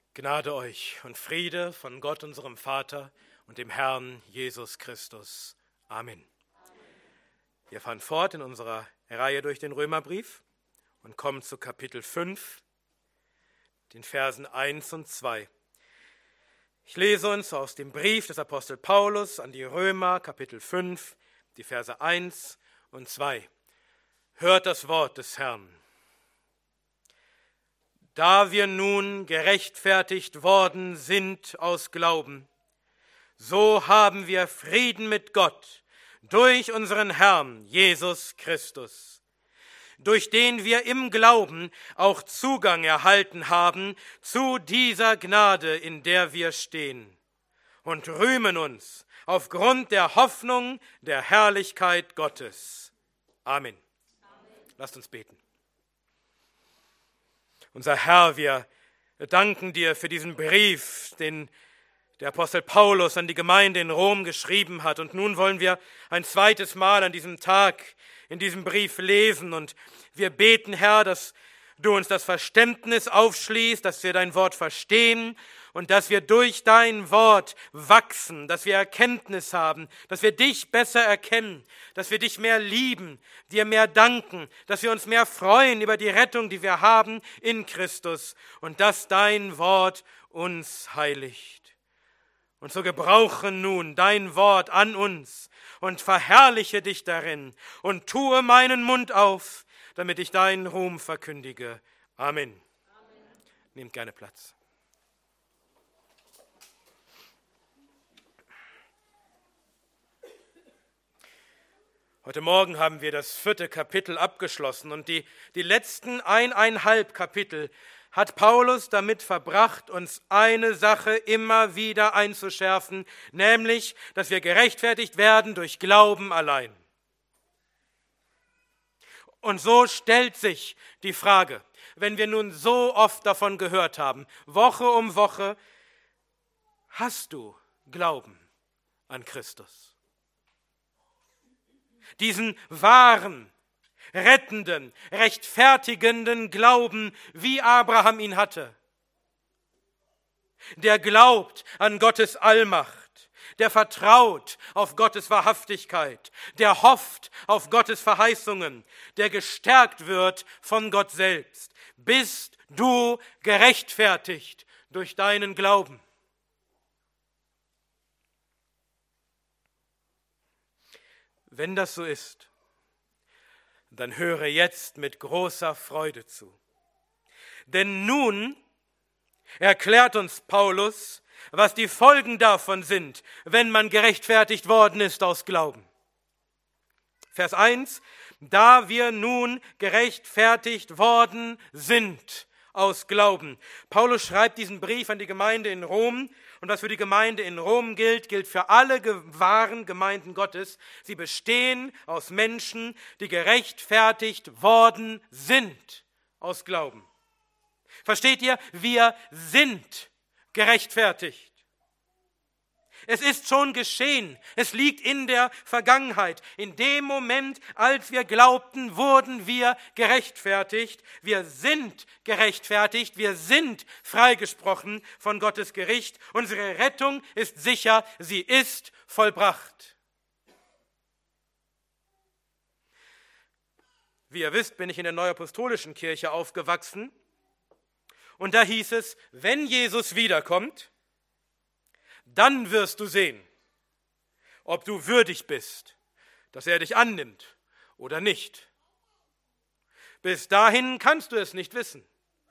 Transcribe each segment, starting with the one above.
Gnade euch und Friede von Gott, unserem Vater und dem Herrn Jesus Christus. Amen. Wir fahren fort in unserer Reihe durch den Römerbrief und kommen zu Kapitel 5, den Versen 1 und 2. Ich lese uns aus dem Brief des Apostel Paulus an die Römer, Kapitel 5, die Verse 1 und 2. Hört das Wort des Herrn. Da wir nun gerechtfertigt worden sind aus Glauben, so haben wir Frieden mit Gott durch unseren Herrn Jesus Christus, durch den wir im Glauben auch Zugang erhalten haben zu dieser Gnade, in der wir stehen, und rühmen uns aufgrund der Hoffnung der Herrlichkeit Gottes. Amen. Lasst uns beten. Unser Herr, wir danken dir für diesen Brief, den der Apostel Paulus an die Gemeinde in Rom geschrieben hat. Und nun wollen wir ein zweites Mal an diesem Tag in diesem Brief lesen. Und wir beten, Herr, dass du uns das Verständnis aufschließt, dass wir dein Wort verstehen und dass wir durch dein Wort wachsen, dass wir Erkenntnis haben, dass wir dich besser erkennen, dass wir dich mehr lieben, dir mehr danken, dass wir uns mehr freuen über die Rettung, die wir haben in Christus und dass dein Wort uns heiligt. Und so gebrauche nun dein Wort an uns und verherrliche dich darin und tue meinen Mund auf, damit ich deinen Ruhm verkündige. Amen. Amen. Nehmt gerne Platz. Heute Morgen haben wir das 4. Kapitel abgeschlossen und die letzten 1,5 Kapitel hat Paulus damit verbracht, uns eine Sache immer wieder einzuschärfen, nämlich, dass wir gerechtfertigt werden durch Glauben allein. Und so stellt sich die Frage, wenn wir nun so oft davon gehört haben, Woche um Woche, hast du Glauben an Christus? Diesen wahren, rettenden, rechtfertigenden Glauben, wie Abraham ihn hatte. Der glaubt an Gottes Allmacht, der vertraut auf Gottes Wahrhaftigkeit, der hofft auf Gottes Verheißungen, der gestärkt wird von Gott selbst. Bist du gerechtfertigt durch deinen Glauben? Wenn das so ist, dann höre jetzt mit großer Freude zu. Denn nun erklärt uns Paulus, was die Folgen davon sind, wenn man gerechtfertigt worden ist aus Glauben. Vers 1, da wir nun gerechtfertigt worden sind aus Glauben. Paulus schreibt diesen Brief an die Gemeinde in Rom. Und was für die Gemeinde in Rom gilt, gilt für alle wahren Gemeinden Gottes. Sie bestehen aus Menschen, die gerechtfertigt worden sind aus Glauben. Versteht ihr? Wir sind gerechtfertigt. Es ist schon geschehen. Es liegt in der Vergangenheit. In dem Moment, als wir glaubten, wurden wir gerechtfertigt. Wir sind gerechtfertigt. Wir sind freigesprochen von Gottes Gericht. Unsere Rettung ist sicher. Sie ist vollbracht. Wie ihr wisst, bin ich in der Neuapostolischen Kirche aufgewachsen. Und da hieß es, wenn Jesus wiederkommt, dann wirst du sehen, ob du würdig bist, dass er dich annimmt oder nicht. Bis dahin kannst du es nicht wissen.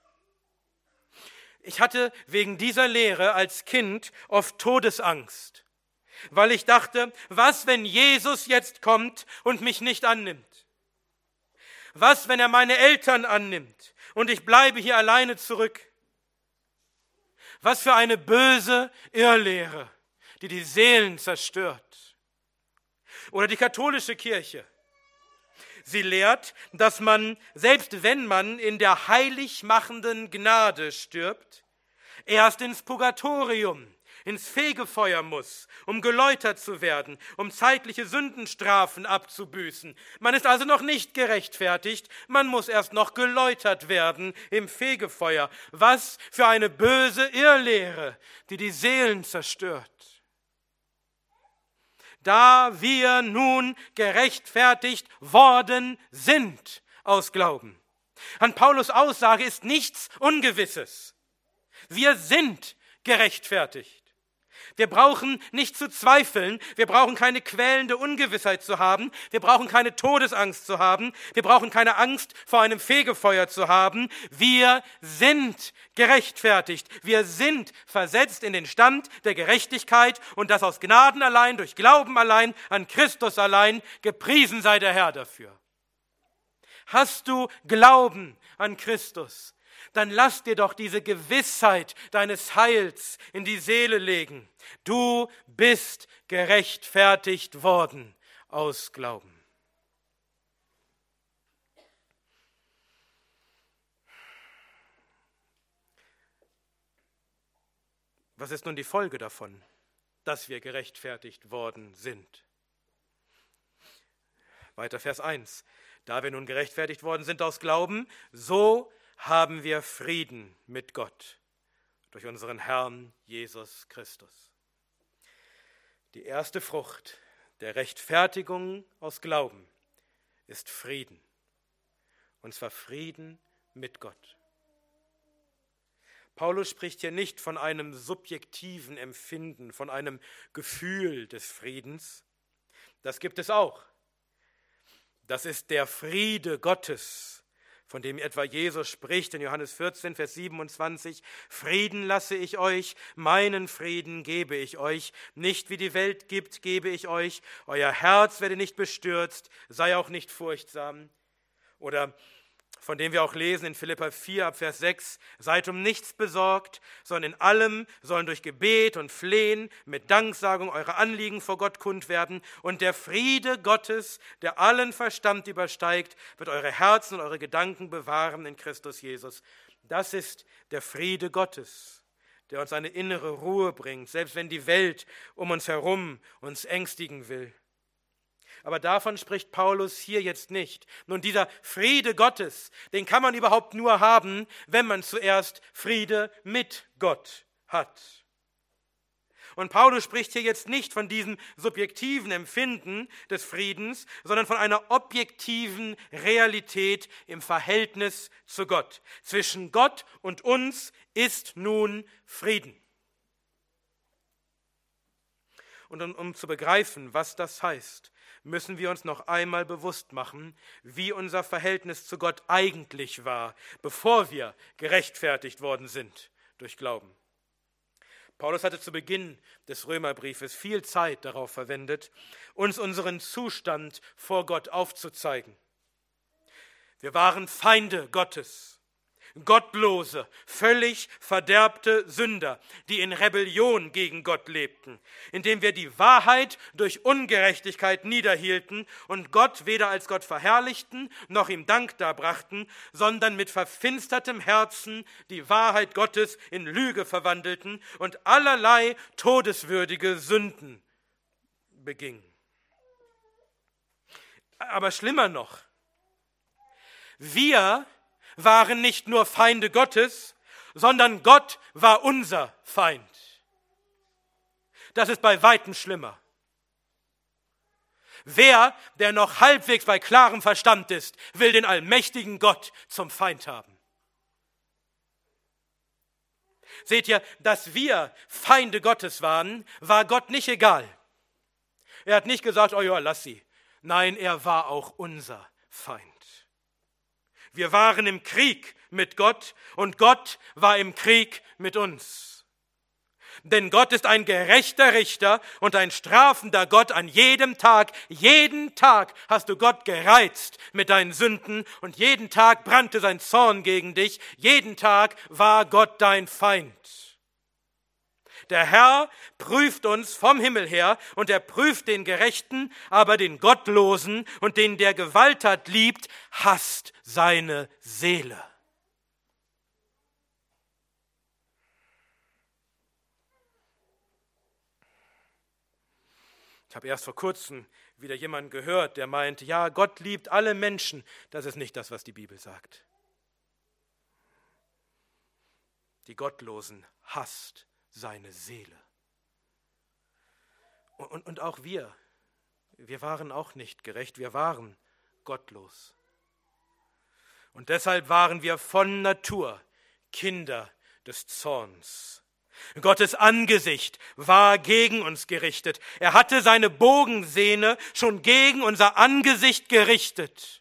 Ich hatte wegen dieser Lehre als Kind oft Todesangst, weil ich dachte, was, wenn Jesus jetzt kommt und mich nicht annimmt? Was, wenn er meine Eltern annimmt und ich bleibe hier alleine zurück? Was für eine böse Irrlehre, die die Seelen zerstört. Oder die katholische Kirche. Sie lehrt, dass man, selbst wenn man in der heiligmachenden Gnade stirbt, erst ins Purgatorium, ins Fegefeuer muss, um geläutert zu werden, um zeitliche Sündenstrafen abzubüßen. Man ist also noch nicht gerechtfertigt, man muss erst noch geläutert werden im Fegefeuer. Was für eine böse Irrlehre, die die Seelen zerstört. Da wir nun gerechtfertigt worden sind aus Glauben. An Paulus' Aussage ist nichts Ungewisses. Wir sind gerechtfertigt. Wir brauchen nicht zu zweifeln, wir brauchen keine quälende Ungewissheit zu haben, wir brauchen keine Todesangst zu haben, wir brauchen keine Angst vor einem Fegefeuer zu haben. Wir sind gerechtfertigt, wir sind versetzt in den Stand der Gerechtigkeit und das aus Gnaden allein, durch Glauben allein, an Christus allein, gepriesen sei der Herr dafür. Hast du Glauben an Christus, dann lass dir doch diese Gewissheit deines Heils in die Seele legen. Du bist gerechtfertigt worden aus Glauben. Was ist nun die Folge davon, dass wir gerechtfertigt worden sind? Weiter Vers 1. Da wir nun gerechtfertigt worden sind aus Glauben, so haben wir Frieden mit Gott durch unseren Herrn Jesus Christus. Die erste Frucht der Rechtfertigung aus Glauben ist Frieden. Und zwar Frieden mit Gott. Paulus spricht hier nicht von einem subjektiven Empfinden, von einem Gefühl des Friedens. Das gibt es auch. Das ist der Friede Gottes, von dem etwa Jesus spricht in Johannes 14, Vers 27. Frieden lasse ich euch, meinen Frieden gebe ich euch. Nicht wie die Welt gibt, gebe ich euch. Euer Herz werde nicht bestürzt, sei auch nicht furchtsam. Oder von dem wir auch lesen in Philipper 4, ab Vers 6, seid um nichts besorgt, sondern in allem sollen durch Gebet und Flehen mit Danksagung eure Anliegen vor Gott kund werden. Und der Friede Gottes, der allen Verstand übersteigt, wird eure Herzen und eure Gedanken bewahren in Christus Jesus. Das ist der Friede Gottes, der uns eine innere Ruhe bringt, selbst wenn die Welt um uns herum uns ängstigen will. Aber davon spricht Paulus hier jetzt nicht. Nun, dieser Friede Gottes, den kann man überhaupt nur haben, wenn man zuerst Friede mit Gott hat. Und Paulus spricht hier jetzt nicht von diesem subjektiven Empfinden des Friedens, sondern von einer objektiven Realität im Verhältnis zu Gott. Zwischen Gott und uns ist nun Frieden. Und um zu begreifen, was das heißt, müssen wir uns noch einmal bewusst machen, wie unser Verhältnis zu Gott eigentlich war, bevor wir gerechtfertigt worden sind durch Glauben. Paulus hatte zu Beginn des Römerbriefes viel Zeit darauf verwendet, uns unseren Zustand vor Gott aufzuzeigen. Wir waren Feinde Gottes. Gottlose, völlig verderbte Sünder, die in Rebellion gegen Gott lebten, indem wir die Wahrheit durch Ungerechtigkeit niederhielten und Gott weder als Gott verherrlichten, noch ihm Dank darbrachten, sondern mit verfinstertem Herzen die Wahrheit Gottes in Lüge verwandelten und allerlei todeswürdige Sünden begingen. Aber schlimmer noch, wir waren nicht nur Feinde Gottes, sondern Gott war unser Feind. Das ist bei weitem schlimmer. Wer, der noch halbwegs bei klarem Verstand ist, will den allmächtigen Gott zum Feind haben? Seht ihr, dass wir Feinde Gottes waren, war Gott nicht egal. Er hat nicht gesagt, oh ja, lass sie. Nein, er war auch unser Feind. Wir waren im Krieg mit Gott und Gott war im Krieg mit uns. Denn Gott ist ein gerechter Richter und ein strafender Gott an jedem Tag. Jeden Tag hast du Gott gereizt mit deinen Sünden und jeden Tag brannte sein Zorn gegen dich. Jeden Tag war Gott dein Feind. Der Herr prüft uns vom Himmel her und er prüft den Gerechten, aber den Gottlosen und den der Gewalttat liebt, hasst seine Seele. Ich habe erst vor kurzem wieder jemanden gehört, der meinte, ja, Gott liebt alle Menschen. Das ist nicht das, was die Bibel sagt. Die Gottlosen hasst seine Seele. Und auch wir waren auch nicht gerecht, wir waren gottlos. Und deshalb waren wir von Natur Kinder des Zorns. Gottes Angesicht war gegen uns gerichtet. Er hatte seine Bogensehne schon gegen unser Angesicht gerichtet.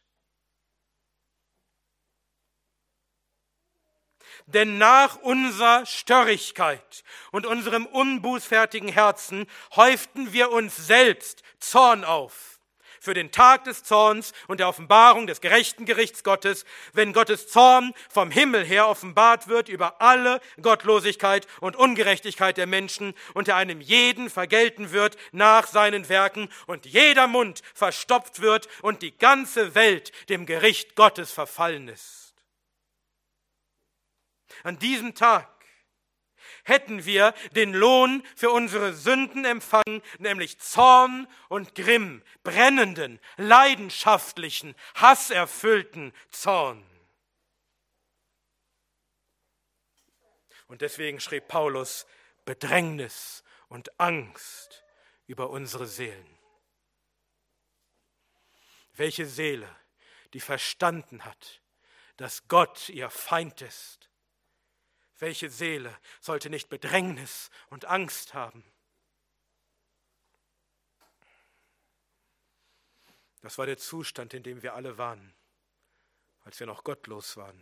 Denn nach unserer Störrigkeit und unserem unbußfertigen Herzen häuften wir uns selbst Zorn auf. Für den Tag des Zorns und der Offenbarung des gerechten Gerichts Gottes, wenn Gottes Zorn vom Himmel her offenbart wird über alle Gottlosigkeit und Ungerechtigkeit der Menschen und der einem jeden vergelten wird nach seinen Werken und jeder Mund verstopft wird und die ganze Welt dem Gericht Gottes verfallen ist. An diesem Tag hätten wir den Lohn für unsere Sünden empfangen, nämlich Zorn und Grimm, brennenden, leidenschaftlichen, hasserfüllten Zorn. Und deswegen schrieb Paulus Bedrängnis und Angst über unsere Seelen. Welche Seele, die verstanden hat, dass Gott ihr Feind ist? Welche Seele sollte nicht Bedrängnis und Angst haben? Das war der Zustand, in dem wir alle waren, als wir noch gottlos waren.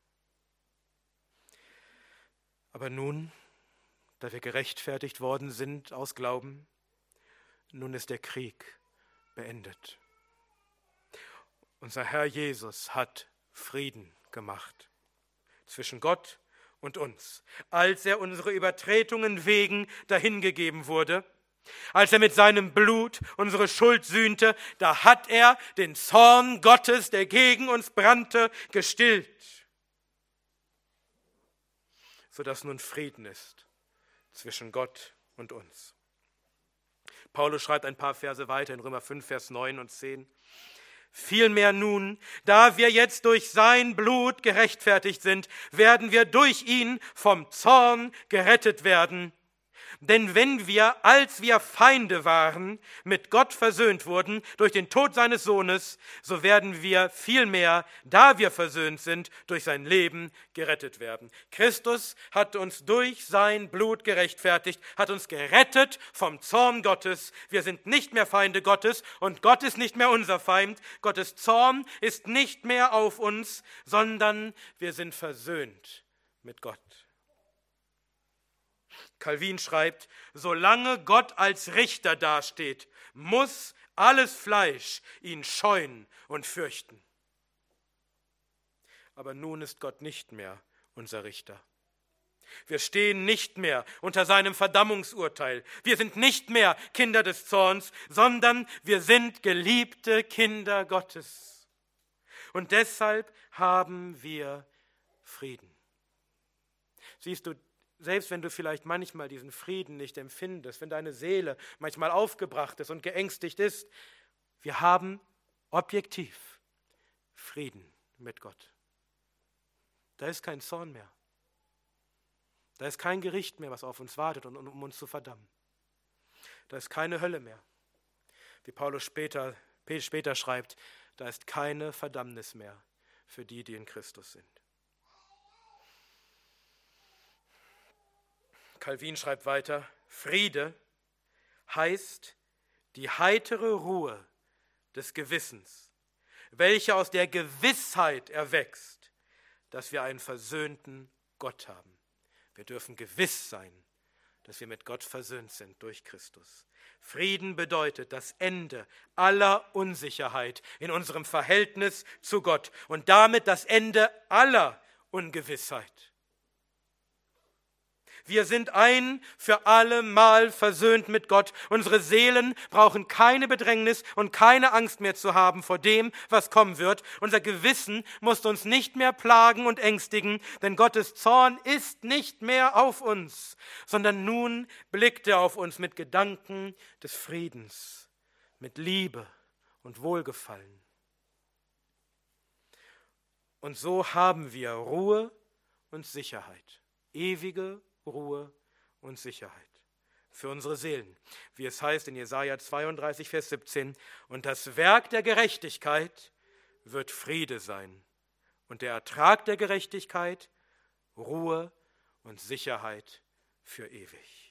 Aber nun, da wir gerechtfertigt worden sind aus Glauben, nun ist der Krieg beendet. Unser Herr Jesus hat Frieden gemacht zwischen Gott und uns, als er unsere Übertretungen wegen dahingegeben wurde, als er mit seinem Blut unsere Schuld sühnte, da hat er den Zorn Gottes, der gegen uns brannte, gestillt, sodass nun Frieden ist zwischen Gott und uns. Paulus schreibt ein paar Verse weiter in Römer 5, Vers 9 und 10. Vielmehr nun, da wir jetzt durch sein Blut gerechtfertigt sind, werden wir durch ihn vom Zorn gerettet werden. Denn wenn wir, als wir Feinde waren, mit Gott versöhnt wurden durch den Tod seines Sohnes, so werden wir vielmehr, da wir versöhnt sind, durch sein Leben gerettet werden. Christus hat uns durch sein Blut gerechtfertigt, hat uns gerettet vom Zorn Gottes. Wir sind nicht mehr Feinde Gottes und Gott ist nicht mehr unser Feind. Gottes Zorn ist nicht mehr auf uns, sondern wir sind versöhnt mit Gott. Calvin schreibt, solange Gott als Richter dasteht, muss alles Fleisch ihn scheuen und fürchten. Aber nun ist Gott nicht mehr unser Richter. Wir stehen nicht mehr unter seinem Verdammungsurteil. Wir sind nicht mehr Kinder des Zorns, sondern wir sind geliebte Kinder Gottes. Und deshalb haben wir Frieden. Siehst du, selbst wenn du vielleicht manchmal diesen Frieden nicht empfindest, wenn deine Seele manchmal aufgebracht ist und geängstigt ist, wir haben objektiv Frieden mit Gott. Da ist kein Zorn mehr. Da ist kein Gericht mehr, was auf uns wartet, um uns zu verdammen. Da ist keine Hölle mehr. Wie Paulus später schreibt, da ist keine Verdammnis mehr für die, die in Christus sind. Calvin schreibt weiter, Friede heißt die heitere Ruhe des Gewissens, welche aus der Gewissheit erwächst, dass wir einen versöhnten Gott haben. Wir dürfen gewiss sein, dass wir mit Gott versöhnt sind durch Christus. Frieden bedeutet das Ende aller Unsicherheit in unserem Verhältnis zu Gott und damit das Ende aller Ungewissheit. Wir sind ein für alle Mal versöhnt mit Gott. Unsere Seelen brauchen keine Bedrängnis und keine Angst mehr zu haben vor dem, was kommen wird. Unser Gewissen muss uns nicht mehr plagen und ängstigen, denn Gottes Zorn ist nicht mehr auf uns, sondern nun blickt er auf uns mit Gedanken des Friedens, mit Liebe und Wohlgefallen. Und so haben wir Ruhe und Sicherheit, ewige Ruhe und Sicherheit für unsere Seelen. Wie es heißt in Jesaja 32, Vers 17, und das Werk der Gerechtigkeit wird Friede sein und der Ertrag der Gerechtigkeit Ruhe und Sicherheit für ewig.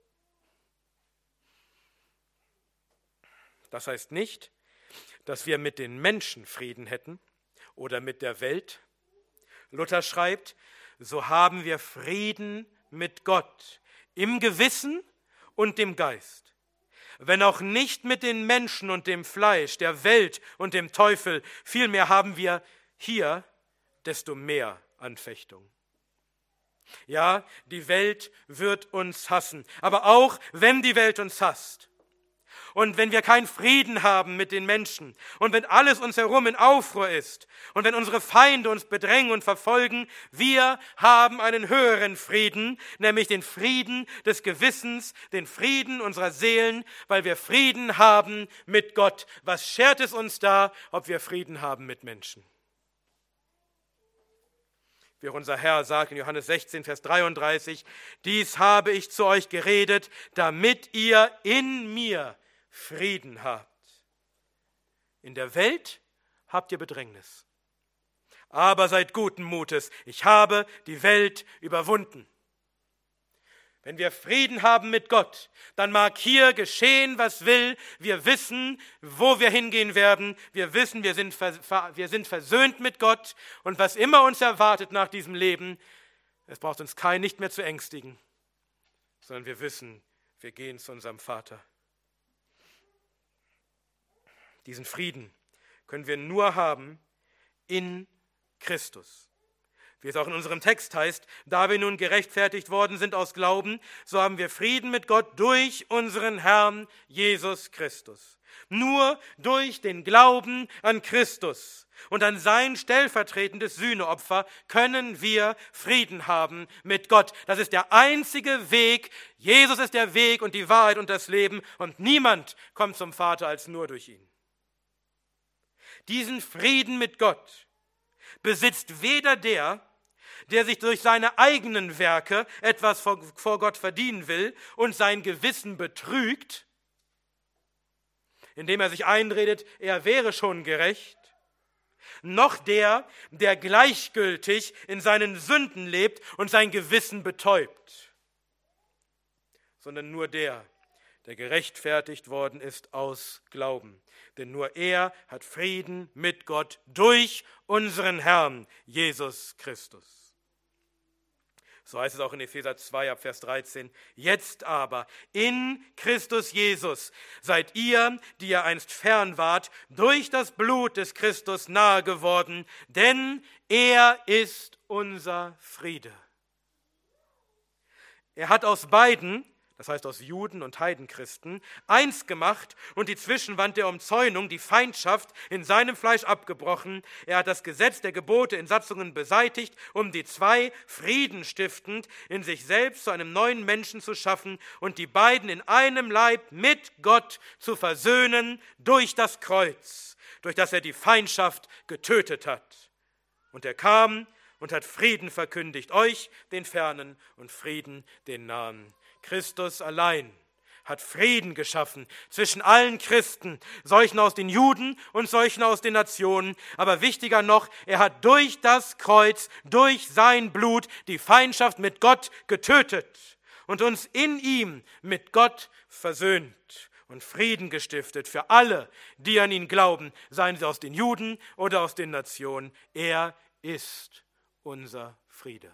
Das heißt nicht, dass wir mit den Menschen Frieden hätten oder mit der Welt. Luther schreibt, so haben wir Frieden mit Gott im Gewissen und dem Geist, wenn auch nicht mit den Menschen und dem Fleisch, der Welt und dem Teufel, vielmehr haben wir hier desto mehr Anfechtung. Ja, die Welt wird uns hassen, aber auch wenn die Welt uns hasst und wenn wir keinen Frieden haben mit den Menschen und wenn alles uns herum in Aufruhr ist und wenn unsere Feinde uns bedrängen und verfolgen, wir haben einen höheren Frieden, nämlich den Frieden des Gewissens, den Frieden unserer Seelen, weil wir Frieden haben mit Gott. Was schert es uns da, ob wir Frieden haben mit Menschen? Wie unser Herr sagt in Johannes 16, Vers 33, dies habe ich zu euch geredet, damit ihr in mir Frieden habt. In der Welt habt ihr Bedrängnis. Aber seid guten Mutes, ich habe die Welt überwunden. Wenn wir Frieden haben mit Gott, dann mag hier geschehen, was will. Wir wissen, wo wir hingehen werden. Wir wissen, wir sind versöhnt mit Gott. Und was immer uns erwartet nach diesem Leben, es braucht uns nicht mehr zu ängstigen, sondern wir wissen, wir gehen zu unserem Vater. Diesen Frieden können wir nur haben in Christus. Wie es auch in unserem Text heißt, da wir nun gerechtfertigt worden sind aus Glauben, so haben wir Frieden mit Gott durch unseren Herrn Jesus Christus. Nur durch den Glauben an Christus und an sein stellvertretendes Sühneopfer können wir Frieden haben mit Gott. Das ist der einzige Weg. Jesus ist der Weg und die Wahrheit und das Leben und niemand kommt zum Vater als nur durch ihn. Diesen Frieden mit Gott besitzt weder der sich durch seine eigenen Werke etwas vor Gott verdienen will und sein Gewissen betrügt, indem er sich einredet, er wäre schon gerecht, noch der gleichgültig in seinen Sünden lebt und sein Gewissen betäubt, sondern nur der gerechtfertigt worden ist aus Glauben. Denn nur er hat Frieden mit Gott durch unseren Herrn Jesus Christus. So heißt es auch in Epheser 2 ab Vers 13. Jetzt aber in Christus Jesus seid ihr, die ihr einst fern wart, durch das Blut des Christus nahe geworden, denn er ist unser Friede. Er hat aus beiden, das heißt aus Juden und Heidenchristen, eins gemacht und die Zwischenwand der Umzäunung, die Feindschaft, in seinem Fleisch abgebrochen. Er hat das Gesetz der Gebote in Satzungen beseitigt, um die zwei Frieden stiftend in sich selbst zu einem neuen Menschen zu schaffen und die beiden in einem Leib mit Gott zu versöhnen durch das Kreuz, durch das er die Feindschaft getötet hat. Und er kam und hat Frieden verkündigt, euch, den Fernen, und Frieden, den Nahen. Christus allein hat Frieden geschaffen zwischen allen Christen, solchen aus den Juden und solchen aus den Nationen. Aber wichtiger noch, er hat durch das Kreuz, durch sein Blut die Feindschaft mit Gott getötet und uns in ihm mit Gott versöhnt und Frieden gestiftet für alle, die an ihn glauben, seien sie aus den Juden oder aus den Nationen. Er ist unser Friede.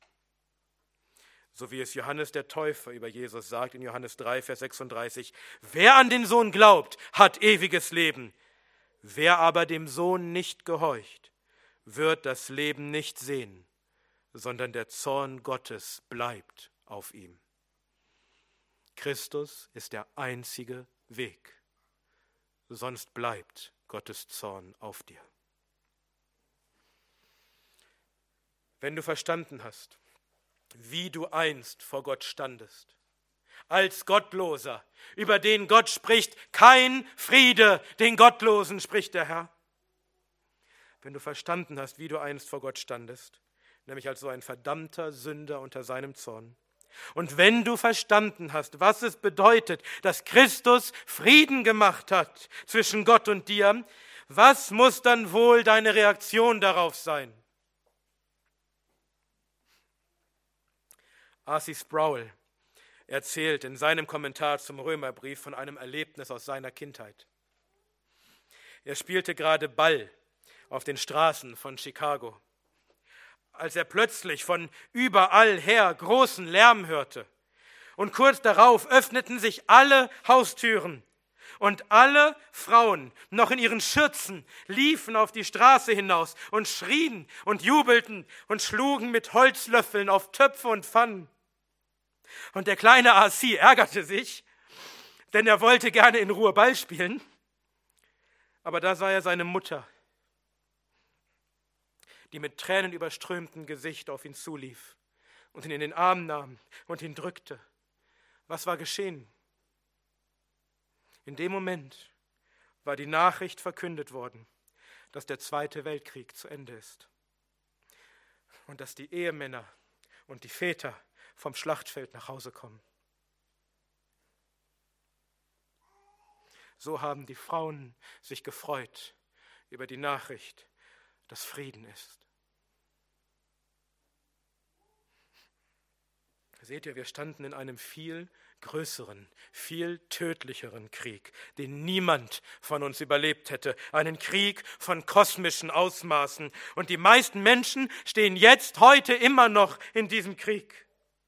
So wie es Johannes der Täufer über Jesus sagt in Johannes 3, Vers 36, wer an den Sohn glaubt, hat ewiges Leben. Wer aber dem Sohn nicht gehorcht, wird das Leben nicht sehen, sondern der Zorn Gottes bleibt auf ihm. Christus ist der einzige Weg, sonst bleibt Gottes Zorn auf dir. Wenn du verstanden hast, wie du einst vor Gott standest, als Gottloser, über den Gott spricht, kein Friede, den Gottlosen, spricht der Herr. Wenn du verstanden hast, wie du einst vor Gott standest, nämlich als so ein verdammter Sünder unter seinem Zorn, und wenn du verstanden hast, was es bedeutet, dass Christus Frieden gemacht hat zwischen Gott und dir, was muss dann wohl deine Reaktion darauf sein? R.C. Sproul erzählt in seinem Kommentar zum Römerbrief von einem Erlebnis aus seiner Kindheit. Er spielte gerade Ball auf den Straßen von Chicago, als er plötzlich von überall her großen Lärm hörte. Und kurz darauf öffneten sich alle Haustüren und alle Frauen, noch in ihren Schürzen, liefen auf die Straße hinaus und schrien und jubelten und schlugen mit Holzlöffeln auf Töpfe und Pfannen. Und der kleine R.C. ärgerte sich, denn er wollte gerne in Ruhe Ball spielen. Aber da sah er seine Mutter, die mit tränenüberströmtem Gesicht auf ihn zulief und ihn in den Arm nahm und ihn drückte. Was war geschehen? In dem Moment war die Nachricht verkündet worden, dass der Zweite Weltkrieg zu Ende ist und dass die Ehemänner und die Väter vom Schlachtfeld nach Hause kommen. So haben die Frauen sich gefreut über die Nachricht, dass Frieden ist. Seht ihr, wir standen in einem viel größeren, viel tödlicheren Krieg, den niemand von uns überlebt hätte. Einen Krieg von kosmischen Ausmaßen. Und die meisten Menschen stehen jetzt, heute immer noch in diesem Krieg.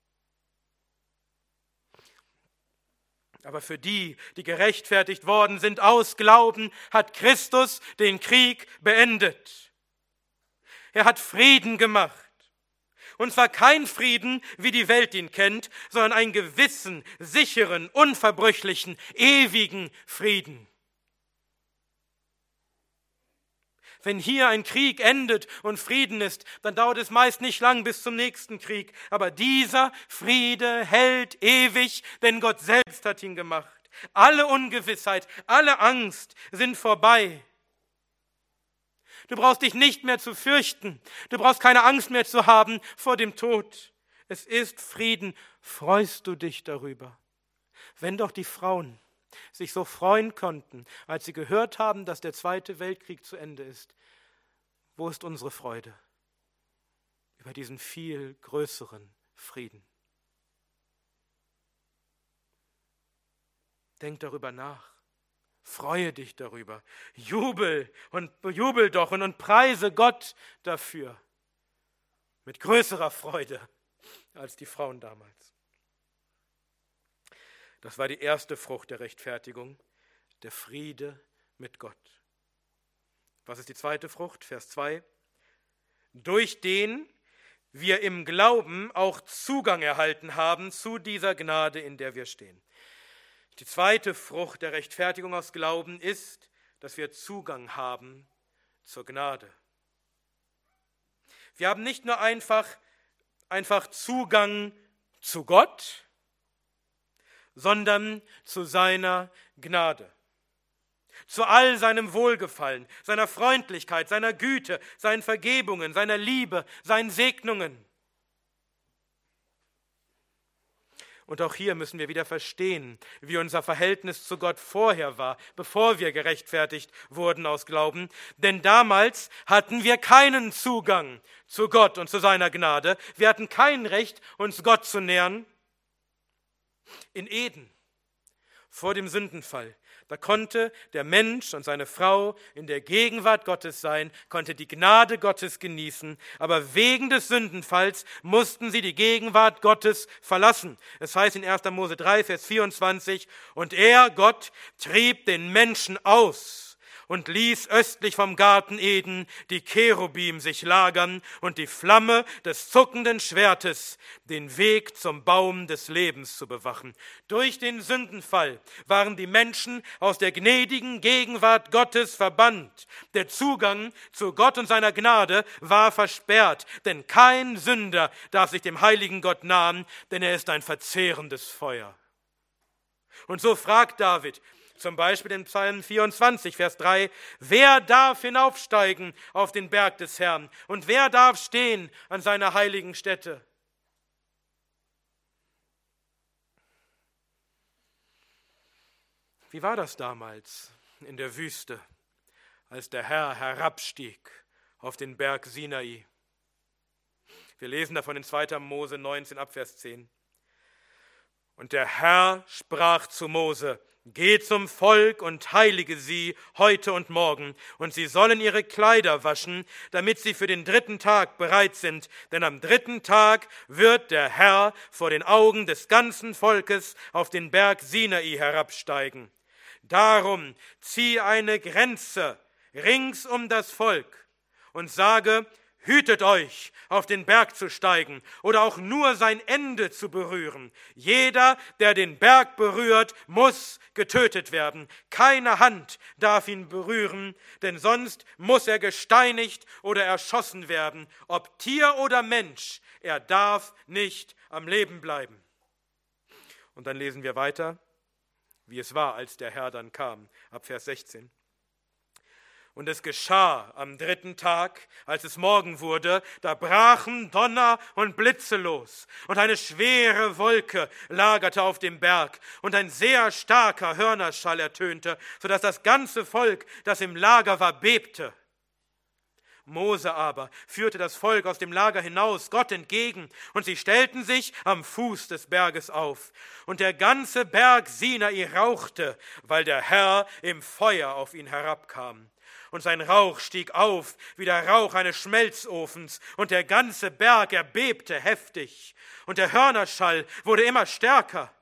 Aber für die, die gerechtfertigt worden sind aus Glauben, hat Christus den Krieg beendet. Er hat Frieden gemacht. Und zwar kein Frieden, wie die Welt ihn kennt, sondern einen gewissen, sicheren, unverbrüchlichen, ewigen Frieden. Wenn hier ein Krieg endet und Frieden ist, dann dauert es meist nicht lang bis zum nächsten Krieg. Aber dieser Friede hält ewig, denn Gott selbst hat ihn gemacht. Alle Ungewissheit, alle Angst sind vorbei. Du brauchst dich nicht mehr zu fürchten. Du brauchst keine Angst mehr zu haben vor dem Tod. Es ist Frieden. Freust du dich darüber? Wenn doch die Frauen sich so freuen konnten, als sie gehört haben, dass der Zweite Weltkrieg zu Ende ist, wo ist unsere Freude über diesen viel größeren Frieden? Denk darüber nach. Freue dich darüber. Jubel doch und preise Gott dafür. Mit größerer Freude als die Frauen damals. Das war die erste Frucht der Rechtfertigung, der Friede mit Gott. Was ist die zweite Frucht? Vers 2. Durch den wir im Glauben auch Zugang erhalten haben zu dieser Gnade, in der wir stehen. Die zweite Frucht der Rechtfertigung aus Glauben ist, dass wir Zugang haben zur Gnade. Wir haben nicht nur einfach Zugang zu Gott, sondern zu seiner Gnade, zu all seinem Wohlgefallen, seiner Freundlichkeit, seiner Güte, seinen Vergebungen, seiner Liebe, seinen Segnungen. Und auch hier müssen wir wieder verstehen, wie unser Verhältnis zu Gott vorher war, bevor wir gerechtfertigt wurden aus Glauben. Denn damals hatten wir keinen Zugang zu Gott und zu seiner Gnade. Wir hatten kein Recht, uns Gott zu nähern. In Eden, vor dem Sündenfall, da konnte der Mensch und seine Frau in der Gegenwart Gottes sein, konnte die Gnade Gottes genießen, aber wegen des Sündenfalls mussten sie die Gegenwart Gottes verlassen. Es heißt in 1. Mose 3, Vers 24, und er, Gott, trieb den Menschen aus und ließ östlich vom Garten Eden die Cherubim sich lagern und die Flamme des zuckenden Schwertes, den Weg zum Baum des Lebens zu bewachen. Durch den Sündenfall waren die Menschen aus der gnädigen Gegenwart Gottes verbannt. Der Zugang zu Gott und seiner Gnade war versperrt, denn kein Sünder darf sich dem heiligen Gott nahen, denn er ist ein verzehrendes Feuer. Und so fragt David, zum Beispiel in Psalm 24, Vers 3, wer darf hinaufsteigen auf den Berg des Herrn und wer darf stehen an seiner heiligen Stätte? Wie war das damals in der Wüste, als der Herr herabstieg auf den Berg Sinai? Wir lesen davon in 2. Mose 19 ab Vers 10. Und der Herr sprach zu Mose, geh zum Volk und heilige sie heute und morgen, und sie sollen ihre Kleider waschen, damit sie für den 3. Tag bereit sind, denn am 3. Tag wird der Herr vor den Augen des ganzen Volkes auf den Berg Sinai herabsteigen. Darum zieh eine Grenze rings um das Volk und sage, hütet euch, auf den Berg zu steigen oder auch nur sein Ende zu berühren. Jeder, der den Berg berührt, muss getötet werden. Keine Hand darf ihn berühren, denn sonst muss er gesteinigt oder erschossen werden. Ob Tier oder Mensch, er darf nicht am Leben bleiben. Und dann lesen wir weiter, wie es war, als der Herr dann kam, ab Vers 16. Und es geschah am 3. Tag, als es Morgen wurde, da brachen Donner und Blitze los, und eine schwere Wolke lagerte auf dem Berg, und ein sehr starker Hörnerschall ertönte, sodass das ganze Volk, das im Lager war, bebte. Mose aber führte das Volk aus dem Lager hinaus, Gott entgegen, und sie stellten sich am Fuß des Berges auf. Und der ganze Berg Sinai rauchte, weil der Herr im Feuer auf ihn herabkam. Und sein Rauch stieg auf wie der Rauch eines Schmelzofens, und der ganze Berg erbebte heftig, und der Hörnerschall wurde immer stärker.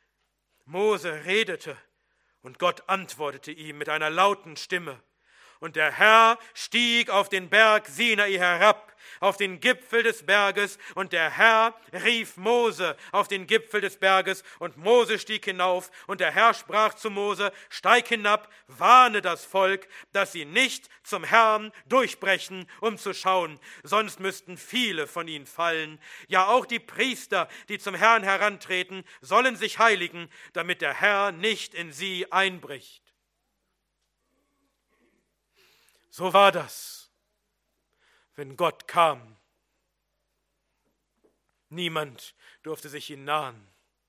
Mose redete, und Gott antwortete ihm mit einer lauten Stimme. Und der Herr stieg auf den Berg Sinai herab, auf den Gipfel des Berges, und der Herr rief Mose auf den Gipfel des Berges, und Mose stieg hinauf, und der Herr sprach zu Mose, steig hinab, warne das Volk, dass sie nicht zum Herrn durchbrechen, um zu schauen, sonst müssten viele von ihnen fallen. Ja, auch die Priester, die zum Herrn herantreten, sollen sich heiligen, damit der Herr nicht in sie einbricht. So war das, wenn Gott kam. Niemand durfte sich ihm nahen.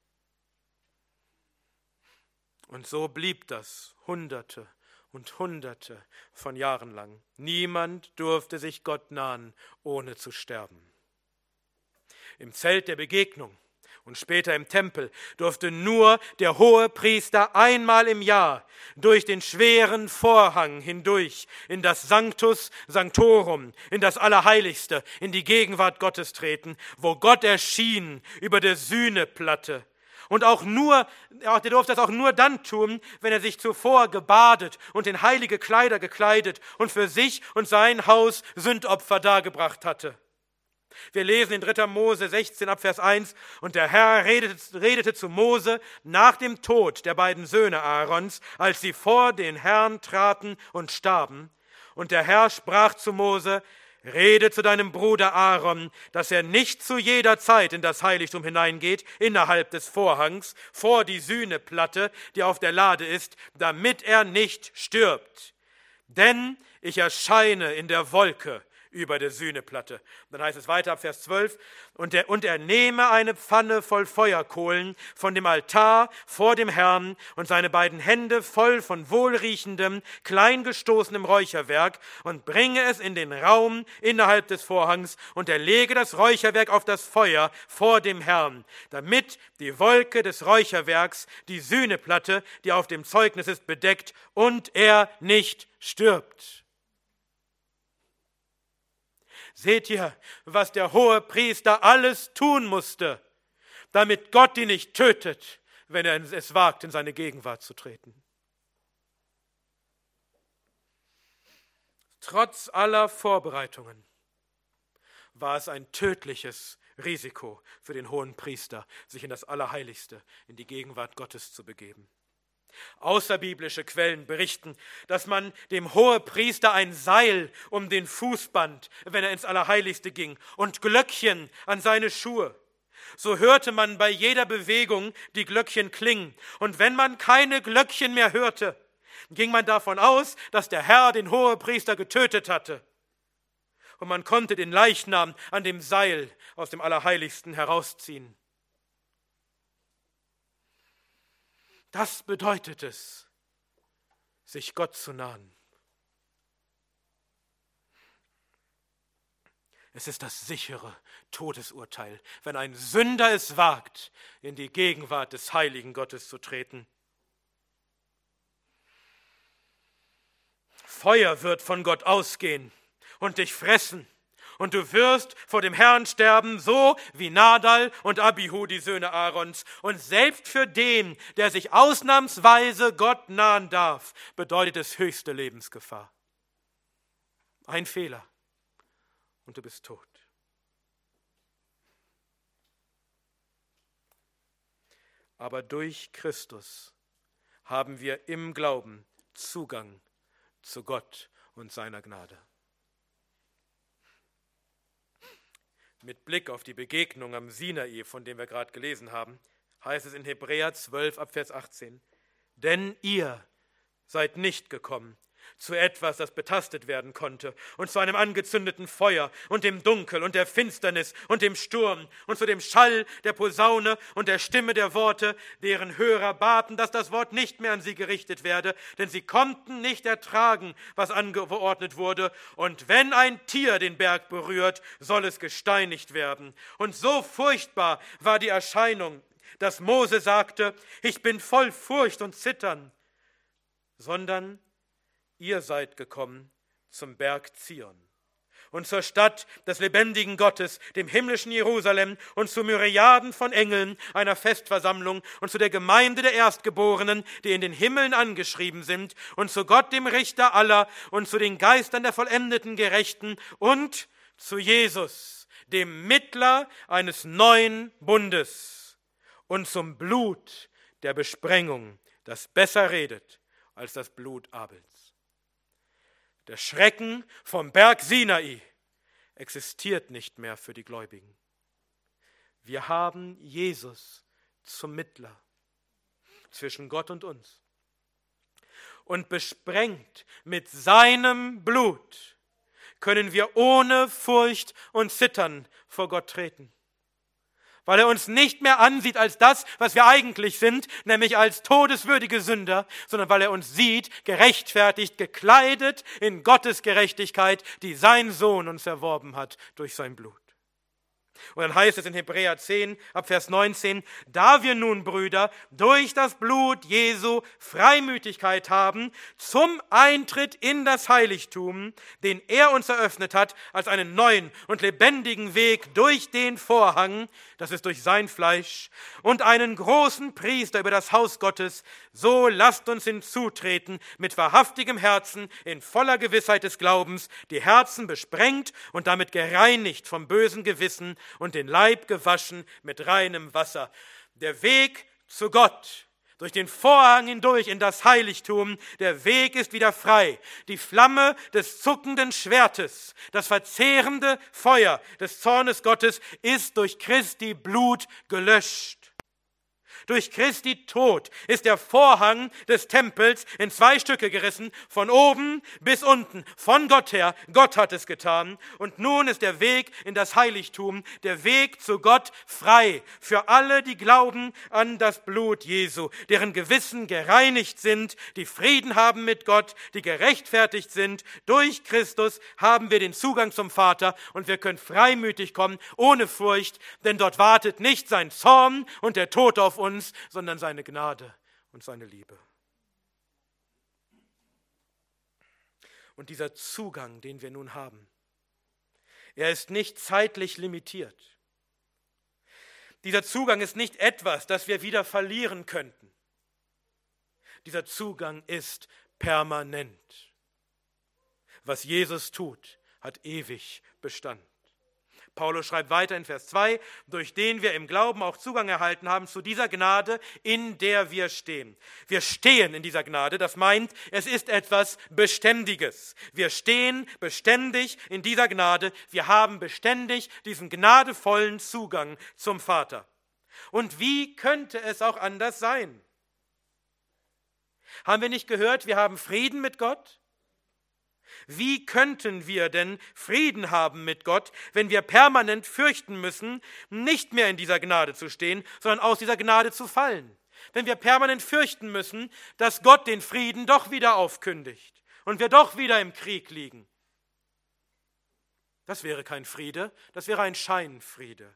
Und so blieb das Hunderte und Hunderte von Jahren lang. Niemand durfte sich Gott nahen, ohne zu sterben. Im Zelt der Begegnung und später im Tempel durfte nur der Hohepriester einmal im Jahr durch den schweren Vorhang hindurch in das Sanctus Sanctorum, in das Allerheiligste, in die Gegenwart Gottes treten, wo Gott erschien über der Sühneplatte. Und der durfte das auch nur dann tun, wenn er sich zuvor gebadet und in heilige Kleider gekleidet und für sich und sein Haus Sündopfer dargebracht hatte. Wir lesen in 3. Mose 16 ab Vers 1, und der Herr redete zu Mose nach dem Tod der beiden Söhne Aarons, als sie vor den Herrn traten und starben. Und der Herr sprach zu Mose, rede zu deinem Bruder Aaron, dass er nicht zu jeder Zeit in das Heiligtum hineingeht, innerhalb des Vorhangs, vor die Sühneplatte, die auf der Lade ist, damit er nicht stirbt. Denn ich erscheine in der Wolke über der Sühneplatte. Dann heißt es weiter ab Vers 12, und er nehme eine Pfanne voll Feuerkohlen von dem Altar vor dem Herrn und seine beiden Hände voll von wohlriechendem, kleingestoßenem Räucherwerk und bringe es in den Raum innerhalb des Vorhangs, und er lege das Räucherwerk auf das Feuer vor dem Herrn, damit die Wolke des Räucherwerks die Sühneplatte, die auf dem Zeugnis ist, bedeckt und er nicht stirbt. Seht ihr, was der Hohepriester alles tun musste, damit Gott ihn nicht tötet, wenn er es wagt, in seine Gegenwart zu treten. Trotz aller Vorbereitungen war es ein tödliches Risiko für den Hohenpriester, sich in das Allerheiligste, in die Gegenwart Gottes zu begeben. Außerbiblische Quellen berichten, dass man dem Hohepriester ein Seil um den Fuß band, wenn er ins Allerheiligste ging, und Glöckchen an seine Schuhe. So hörte man bei jeder Bewegung die Glöckchen klingen. Und wenn man keine Glöckchen mehr hörte, ging man davon aus, dass der Herr den Hohepriester getötet hatte. Und man konnte den Leichnam an dem Seil aus dem Allerheiligsten herausziehen. Das bedeutet es, sich Gott zu nahen. Es ist das sichere Todesurteil, wenn ein Sünder es wagt, in die Gegenwart des heiligen Gottes zu treten. Feuer wird von Gott ausgehen und dich fressen, und du wirst vor dem Herrn sterben, so wie Nadal und Abihu, die Söhne Aarons. Und selbst für den, der sich ausnahmsweise Gott nahen darf, bedeutet es höchste Lebensgefahr. Ein Fehler und du bist tot. Aber durch Christus haben wir im Glauben Zugang zu Gott und seiner Gnade. Mit Blick auf die Begegnung am Sinai, von dem wir gerade gelesen haben, heißt es in Hebräer 12 ab Vers 18, denn ihr seid nicht gekommen zu etwas, das betastet werden konnte, und zu einem angezündeten Feuer und dem Dunkel und der Finsternis und dem Sturm und zu dem Schall der Posaune und der Stimme der Worte, deren Hörer baten, dass das Wort nicht mehr an sie gerichtet werde, denn sie konnten nicht ertragen, was angeordnet wurde. Und wenn ein Tier den Berg berührt, soll es gesteinigt werden. Und so furchtbar war die Erscheinung, dass Mose sagte, ich bin voll Furcht und Zittern, sondern ihr seid gekommen zum Berg Zion und zur Stadt des lebendigen Gottes, dem himmlischen Jerusalem und zu Myriaden von Engeln einer Festversammlung und zu der Gemeinde der Erstgeborenen, die in den Himmeln angeschrieben sind, und zu Gott, dem Richter aller, und zu den Geistern der vollendeten Gerechten und zu Jesus, dem Mittler eines neuen Bundes, und zum Blut der Besprengung, das besser redet als das Blut Abels. Der Schrecken vom Berg Sinai existiert nicht mehr für die Gläubigen. Wir haben Jesus zum Mittler zwischen Gott und uns. Und besprengt mit seinem Blut können wir ohne Furcht und Zittern vor Gott treten. Weil er uns nicht mehr ansieht als das, was wir eigentlich sind, nämlich als todeswürdige Sünder, sondern weil er uns sieht, gerechtfertigt, gekleidet in Gottes Gerechtigkeit, die sein Sohn uns erworben hat durch sein Blut. Und dann heißt es in Hebräer 10, ab Vers 19, da wir nun, Brüder, durch das Blut Jesu Freimütigkeit haben zum Eintritt in das Heiligtum, den er uns eröffnet hat, als einen neuen und lebendigen Weg durch den Vorhang, das ist durch sein Fleisch, und einen großen Priester über das Haus Gottes, so lasst uns hinzutreten mit wahrhaftigem Herzen, in voller Gewissheit des Glaubens, die Herzen besprengt und damit gereinigt vom bösen Gewissen und den Leib gewaschen mit reinem Wasser. Der Weg zu Gott, durch den Vorhang hindurch in das Heiligtum, der Weg ist wieder frei. Die Flamme des zuckenden Schwertes, das verzehrende Feuer des Zornes Gottes ist durch Christi Blut gelöscht. Durch Christi Tod ist der Vorhang des Tempels in 2 Stücke gerissen, von oben bis unten, von Gott her. Gott hat es getan. Und nun ist der Weg in das Heiligtum, der Weg zu Gott frei für alle, die glauben an das Blut Jesu, deren Gewissen gereinigt sind, die Frieden haben mit Gott, die gerechtfertigt sind. Durch Christus haben wir den Zugang zum Vater und wir können freimütig kommen, ohne Furcht, denn dort wartet nicht sein Zorn und der Tod auf uns, sondern seine Gnade und seine Liebe. Und dieser Zugang, den wir nun haben, er ist nicht zeitlich limitiert. Dieser Zugang ist nicht etwas, das wir wieder verlieren könnten. Dieser Zugang ist permanent. Was Jesus tut, hat ewig Bestand. Paulus schreibt weiter in Vers 2, durch den wir im Glauben auch Zugang erhalten haben zu dieser Gnade, in der wir stehen. Wir stehen in dieser Gnade, das meint, es ist etwas Beständiges. Wir stehen beständig in dieser Gnade, wir haben beständig diesen gnadevollen Zugang zum Vater. Und wie könnte es auch anders sein? Haben wir nicht gehört, wir haben Frieden mit Gott? Wie könnten wir denn Frieden haben mit Gott, wenn wir permanent fürchten müssen, nicht mehr in dieser Gnade zu stehen, sondern aus dieser Gnade zu fallen? Wenn wir permanent fürchten müssen, dass Gott den Frieden doch wieder aufkündigt und wir doch wieder im Krieg liegen. Das wäre kein Friede, das wäre ein Scheinfriede.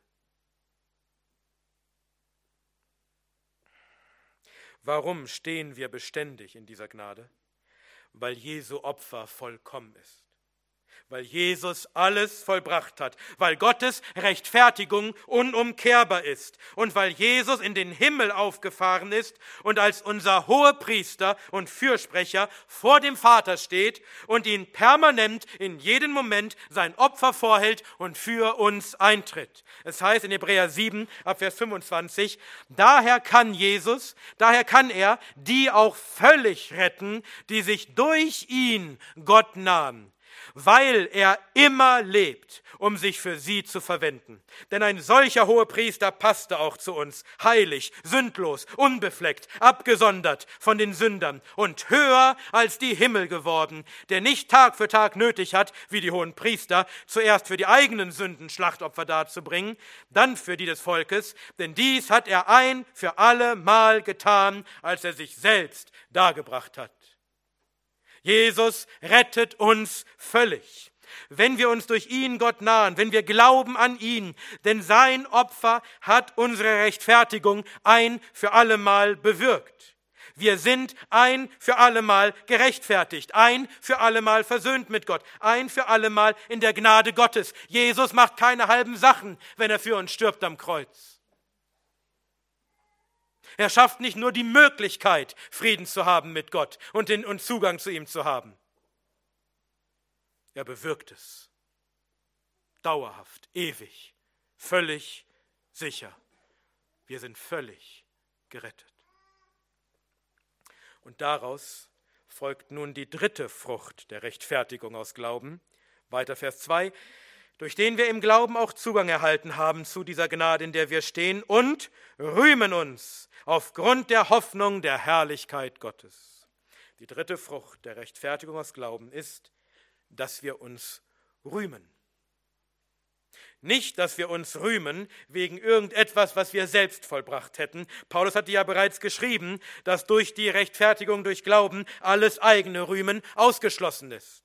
Warum stehen wir beständig in dieser Gnade? Weil Jesu Opfer vollkommen ist. Weil Jesus alles vollbracht hat, weil Gottes Rechtfertigung unumkehrbar ist und weil Jesus in den Himmel aufgefahren ist und als unser Hohepriester und Fürsprecher vor dem Vater steht und ihn permanent in jedem Moment sein Opfer vorhält und für uns eintritt. Es heißt in Hebräer 7, ab Vers 25, daher kann er die auch völlig retten, die sich durch ihn Gott nahen, weil er immer lebt, um sich für sie zu verwenden. Denn ein solcher Hohepriester passte auch zu uns, heilig, sündlos, unbefleckt, abgesondert von den Sündern und höher als die Himmel geworden, der nicht Tag für Tag nötig hat, wie die hohen Priester, zuerst für die eigenen Sünden Schlachtopfer darzubringen, dann für die des Volkes, denn dies hat er ein für alle Mal getan, als er sich selbst dargebracht hat. Jesus rettet uns völlig, wenn wir uns durch ihn Gott nahen, wenn wir glauben an ihn, denn sein Opfer hat unsere Rechtfertigung ein für allemal bewirkt. Wir sind ein für allemal gerechtfertigt, ein für allemal versöhnt mit Gott, ein für allemal in der Gnade Gottes. Jesus macht keine halben Sachen, wenn er für uns stirbt am Kreuz. Er schafft nicht nur die Möglichkeit, Frieden zu haben mit Gott und Zugang zu ihm zu haben. Er bewirkt es. Dauerhaft, ewig, völlig sicher. Wir sind völlig gerettet. Und daraus folgt nun die dritte Frucht der Rechtfertigung aus Glauben. Weiter Vers 2. Durch den wir im Glauben auch Zugang erhalten haben zu dieser Gnade, in der wir stehen, und rühmen uns aufgrund der Hoffnung der Herrlichkeit Gottes. Die dritte Frucht der Rechtfertigung aus Glauben ist, dass wir uns rühmen. Nicht, dass wir uns rühmen wegen irgendetwas, was wir selbst vollbracht hätten. Paulus hatte ja bereits geschrieben, dass durch die Rechtfertigung durch Glauben alles eigene Rühmen ausgeschlossen ist.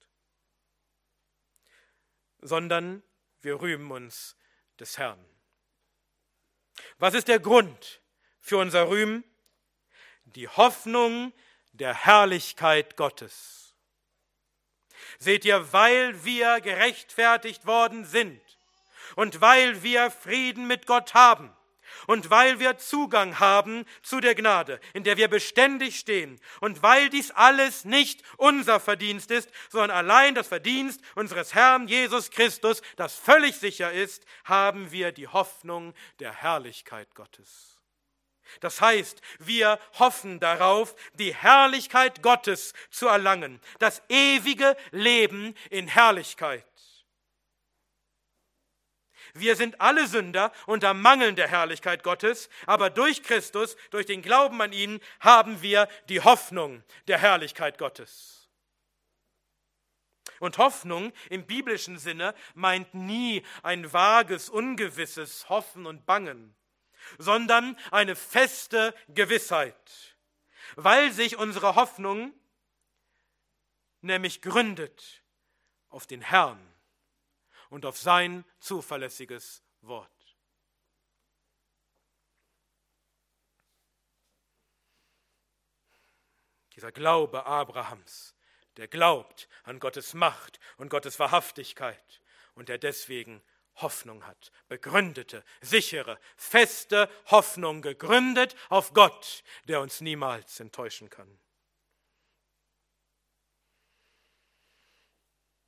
Sondern wir rühmen uns des Herrn. Was ist der Grund für unser Rühmen? Die Hoffnung der Herrlichkeit Gottes. Seht ihr, weil wir gerechtfertigt worden sind und weil wir Frieden mit Gott haben, und weil wir Zugang haben zu der Gnade, in der wir beständig stehen, und weil dies alles nicht unser Verdienst ist, sondern allein das Verdienst unseres Herrn Jesus Christus, das völlig sicher ist, haben wir die Hoffnung der Herrlichkeit Gottes. Das heißt, wir hoffen darauf, die Herrlichkeit Gottes zu erlangen, das ewige Leben in Herrlichkeit. Wir sind alle Sünder unter Mangeln der Herrlichkeit Gottes, aber durch Christus, durch den Glauben an ihn, haben wir die Hoffnung der Herrlichkeit Gottes. Und Hoffnung im biblischen Sinne meint nie ein vages, ungewisses Hoffen und Bangen, sondern eine feste Gewissheit, weil sich unsere Hoffnung nämlich gründet auf den Herrn und auf sein zuverlässiges Wort. Dieser Glaube Abrahams, der glaubt an Gottes Macht und Gottes Wahrhaftigkeit und der deswegen Hoffnung hat, begründete, sichere, feste Hoffnung, gegründet auf Gott, der uns niemals enttäuschen kann.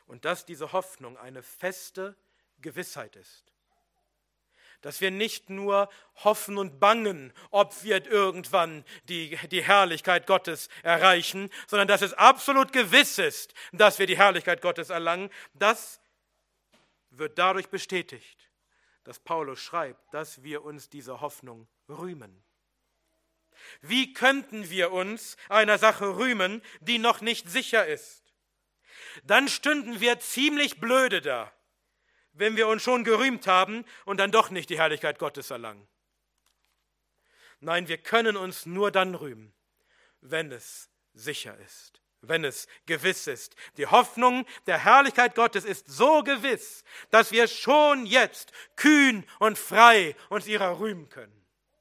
und dass diese Hoffnung eine feste Gewissheit ist. Dass wir nicht nur hoffen und bangen, ob wir irgendwann die Herrlichkeit Gottes erreichen, sondern dass es absolut gewiss ist, dass wir die Herrlichkeit Gottes erlangen. Das wird dadurch bestätigt, dass Paulus schreibt, dass wir uns dieser Hoffnung rühmen. Wie könnten wir uns einer Sache rühmen, die noch nicht sicher ist? Dann stünden wir ziemlich blöde da, wenn wir uns schon gerühmt haben und dann doch nicht die Herrlichkeit Gottes erlangen. Nein, wir können uns nur dann rühmen, wenn es sicher ist, wenn es gewiss ist. Die Hoffnung der Herrlichkeit Gottes ist so gewiss, dass wir schon jetzt kühn und frei uns ihrer rühmen können.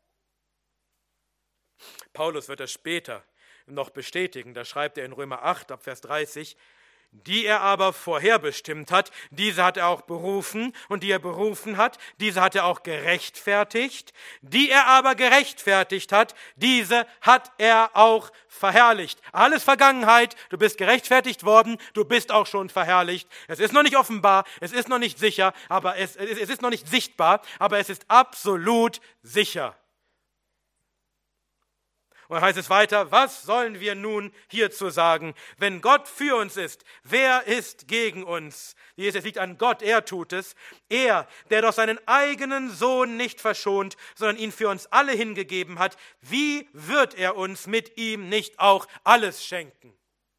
Paulus wird das später noch bestätigen. Da schreibt er in Römer 8, ab Vers 30, die er aber vorherbestimmt hat, diese hat er auch berufen, und die er berufen hat, diese hat er auch gerechtfertigt, die er aber gerechtfertigt hat, diese hat er auch verherrlicht. Alles Vergangenheit, du bist gerechtfertigt worden, du bist auch schon verherrlicht. Es ist noch nicht offenbar, es ist noch nicht sicher, aber es ist noch nicht sichtbar, aber es ist absolut sicher. Und dann heißt es weiter, was sollen wir nun hierzu sagen? Wenn Gott für uns ist, wer ist gegen uns? Es liegt an Gott, er tut es. Er, der doch seinen eigenen Sohn nicht verschont, sondern ihn für uns alle hingegeben hat, wie wird er uns mit ihm nicht auch alles schenken?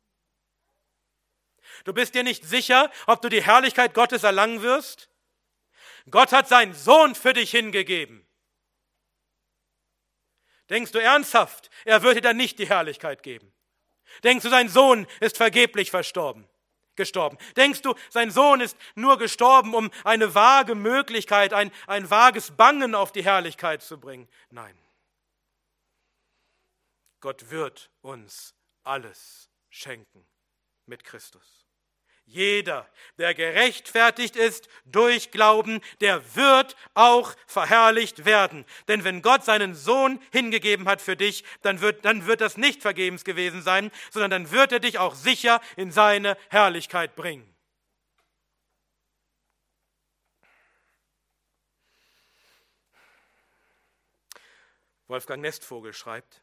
Du bist dir nicht sicher, ob du die Herrlichkeit Gottes erlangen wirst? Gott hat seinen Sohn für dich hingegeben. Denkst du ernsthaft, er wird dir dann nicht die Herrlichkeit geben? Denkst du, sein Sohn ist vergeblich gestorben? Denkst du, sein Sohn ist nur gestorben, um eine vage Möglichkeit, ein vages Bangen auf die Herrlichkeit zu bringen? Nein. Gott wird uns alles schenken mit Christus. Jeder, der gerechtfertigt ist durch Glauben, der wird auch verherrlicht werden. Denn wenn Gott seinen Sohn hingegeben hat für dich, dann wird das nicht vergebens gewesen sein, sondern dann wird er dich auch sicher in seine Herrlichkeit bringen. Wolfgang Nestvogel schreibt,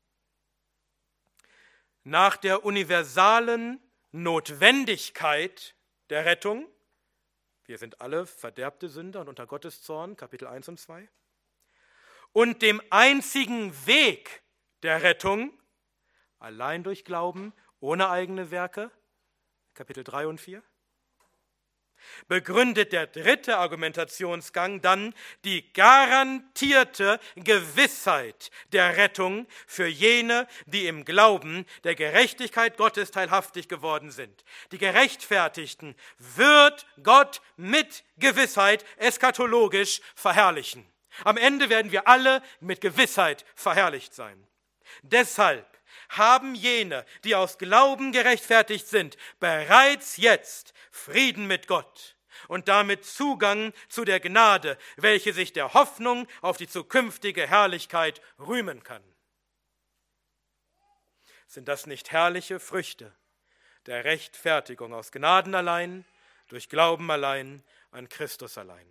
nach der universalen Notwendigkeit der Rettung, wir sind alle verderbte Sünder und unter Gottes Zorn, Kapitel 1 und 2, und dem einzigen Weg der Rettung, allein durch Glauben, ohne eigene Werke, Kapitel 3 und 4, begründet der dritte Argumentationsgang dann die garantierte Gewissheit der Rettung für jene, die im Glauben der Gerechtigkeit Gottes teilhaftig geworden sind. Die Gerechtfertigten wird Gott mit Gewissheit eschatologisch verherrlichen. Am Ende werden wir alle mit Gewissheit verherrlicht sein. Deshalb haben jene, die aus Glauben gerechtfertigt sind, bereits jetzt Frieden mit Gott und damit Zugang zu der Gnade, welche sich der Hoffnung auf die zukünftige Herrlichkeit rühmen kann. Sind das nicht herrliche Früchte der Rechtfertigung aus Gnaden allein, durch Glauben allein, an Christus allein?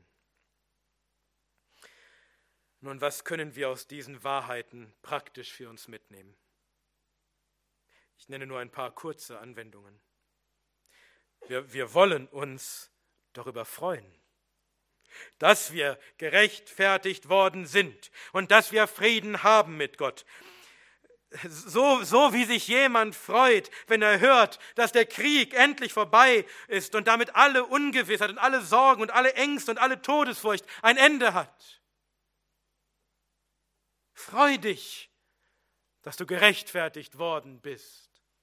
Nun, was können wir aus diesen Wahrheiten praktisch für uns mitnehmen? Ich nenne nur ein paar kurze Anwendungen. Wir wollen uns darüber freuen, dass wir gerechtfertigt worden sind und dass wir Frieden haben mit Gott. So wie sich jemand freut, wenn er hört, dass der Krieg endlich vorbei ist und damit alle Ungewissheit und alle Sorgen und alle Ängste und alle Todesfurcht ein Ende hat. Freu dich, dass du gerechtfertigt worden bist.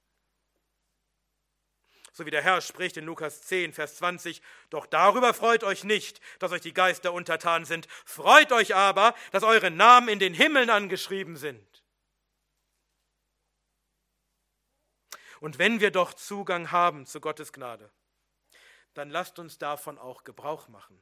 So wie der Herr spricht in Lukas 10, Vers 20, doch darüber freut euch nicht, dass euch die Geister untertan sind. Freut euch aber, dass eure Namen in den Himmeln angeschrieben sind. Und wenn wir doch Zugang haben zu Gottes Gnade, dann lasst uns davon auch Gebrauch machen.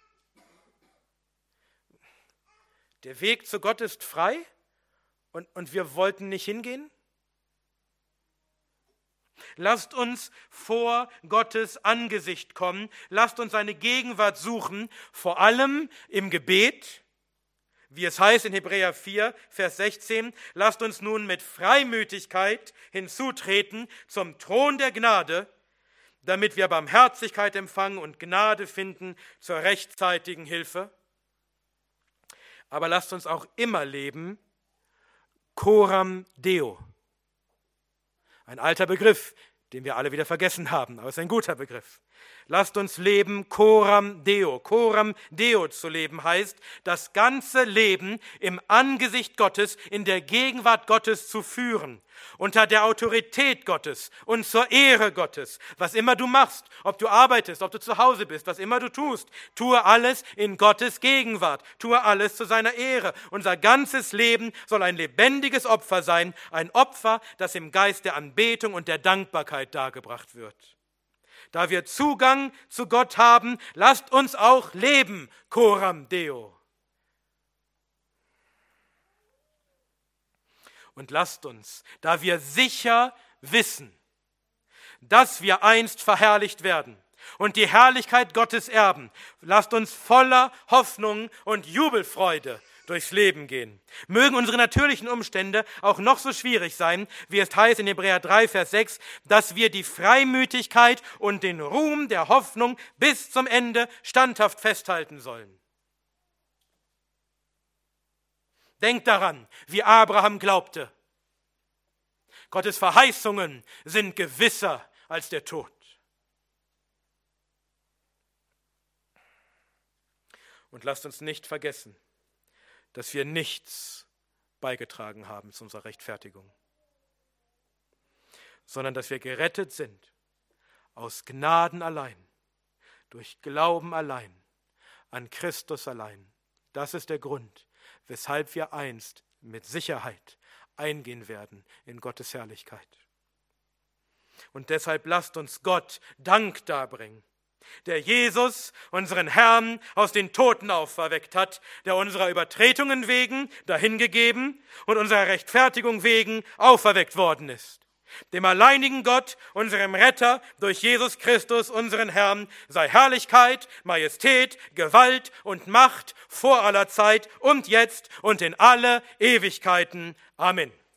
Der Weg zu Gott ist frei und wir wollten nicht hingehen? Lasst uns vor Gottes Angesicht kommen. Lasst uns seine Gegenwart suchen, vor allem im Gebet. Wie es heißt in Hebräer 4, Vers 16, lasst uns nun mit Freimütigkeit hinzutreten zum Thron der Gnade, damit wir Barmherzigkeit empfangen und Gnade finden zur rechtzeitigen Hilfe. Aber lasst uns auch immer leben, coram Deo. Ein alter Begriff, den wir alle wieder vergessen haben, aber es ist ein guter Begriff. Lasst uns leben, coram Deo. Coram Deo zu leben heißt, das ganze Leben im Angesicht Gottes, in der Gegenwart Gottes zu führen, unter der Autorität Gottes und zur Ehre Gottes. Was immer du machst, ob du arbeitest, ob du zu Hause bist, was immer du tust, tue alles in Gottes Gegenwart, tue alles zu seiner Ehre. Unser ganzes Leben soll ein lebendiges Opfer sein, ein Opfer, das im Geist der Anbetung und der Dankbarkeit dargebracht wird. Da wir Zugang zu Gott haben, lasst uns auch leben, coram Deo. Und lasst uns, da wir sicher wissen, dass wir einst verherrlicht werden und die Herrlichkeit Gottes erben, lasst uns voller Hoffnung und Jubelfreude durchs Leben gehen. Mögen unsere natürlichen Umstände auch noch so schwierig sein, wie es heißt in Hebräer 3, Vers 6, dass wir die Freimütigkeit und den Ruhm der Hoffnung bis zum Ende standhaft festhalten sollen. Denkt daran, wie Abraham glaubte. Gottes Verheißungen sind gewisser als der Tod. Und lasst uns nicht vergessen, dass wir nichts beigetragen haben zu unserer Rechtfertigung, sondern dass wir gerettet sind aus Gnaden allein, durch Glauben allein, an Christus allein. Das ist der Grund, weshalb wir einst mit Sicherheit eingehen werden in Gottes Herrlichkeit. Und deshalb lasst uns Gott Dank darbringen, der Jesus, unseren Herrn, aus den Toten auferweckt hat, der unserer Übertretungen wegen dahingegeben und unserer Rechtfertigung wegen auferweckt worden ist. Dem alleinigen Gott, unserem Retter, durch Jesus Christus, unseren Herrn, sei Herrlichkeit, Majestät, Gewalt und Macht vor aller Zeit und jetzt und in alle Ewigkeiten. Amen.